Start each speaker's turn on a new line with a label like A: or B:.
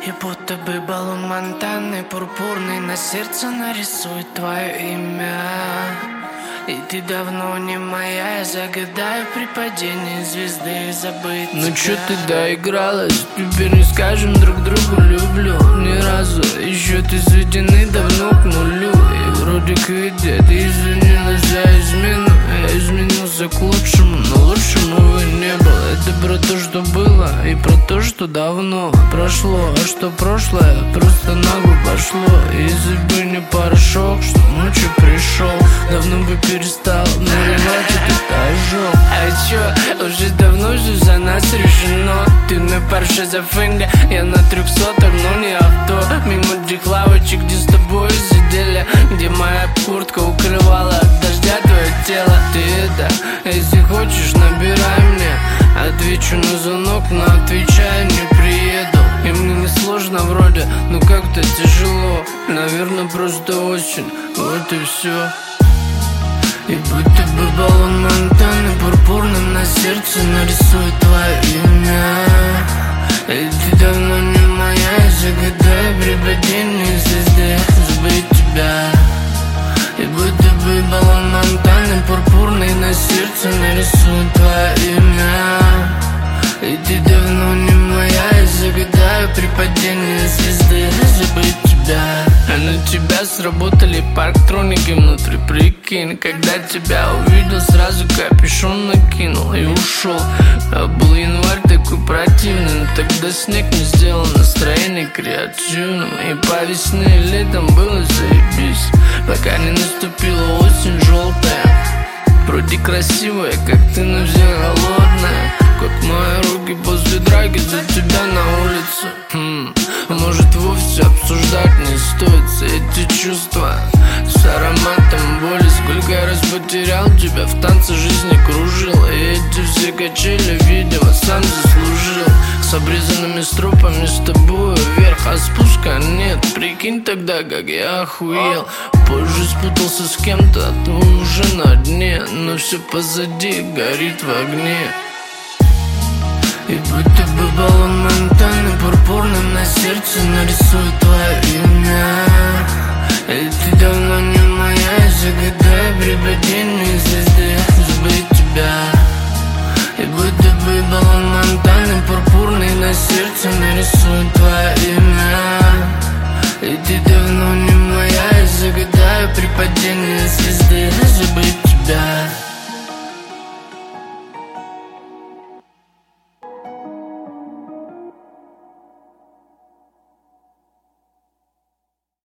A: И будто бы баллон Монтаны пурпурный на сердце нарисует твое имя. И ты давно не моя, я загадаю при падении звезды забыть.
B: Ну чё ты доигралась, теперь не скажем друг другу люблю ни разу. Еще ты сведены давно к нулю. И вроде где ты извинилась за измену. Я изменился к лучшему, но лучшему увы не было. Это про то, что было, и про то, что давно прошло. А что прошлое, просто нагло пошло. И если бы не порошок, что ночью пришел, давно бы перестал наливать этот ожог.
A: А чё, уже давно же за нас решено. Ты на Порше за Фенга, я на 300-х, но не авто. Мимо тех лавочек, где с тобой сидели, где моя куртка укрывала от дождя твое тело. Ты это, если хочешь, набирай мне. Отвечу на звонок, но отвечаю, не приеду. И мне не сложно вроде, но как-то тяжело. Наверное, просто очень, вот и все. И будто бы баллон Монтаны пурпурным на сердце нарисует твое имя. И ты давно не моя, загадаю при падении звезды забыть тебя. И будто бы баллон Монтаны пурпурный на сердце нарисует твое имя. И ты давно не моя, я загадаю при падении звезды забыть тебя. А на тебя сработали парктроники внутри, прикинь. Когда тебя увидел, сразу капюшон накинул и ушел. А был январь такой противный, но тогда снег не сделал настроение креативным. И по весне и летом было заебись, пока не наступила осень желтая. Вроде красивая, как ты, но все голодная. Как мои руки после драки за тебя на улице. Может, вовсе обсуждать не стоит все эти чувства с ароматом боли. Сколько я раз потерял тебя, в танце жизни кружил. И эти все качели, видимо, сам заслужил. С обрезанными стропами с тобой вверх, а спуска нет. Прикинь тогда, как я охуел. Позже спутался с кем-то, а ты уже на дне. Но все позади, горит в огне. И будто бы баллон Монтаны пурпурным на сердце нарисует твое имя. И ты давно не моя, загадаю при падении звезды забыть тебя. И будто бы баллон Монтаны пурпурный на сердце нарисует твое имя. И ты давно не моя, я загадаю при падении звезды забыть тебя.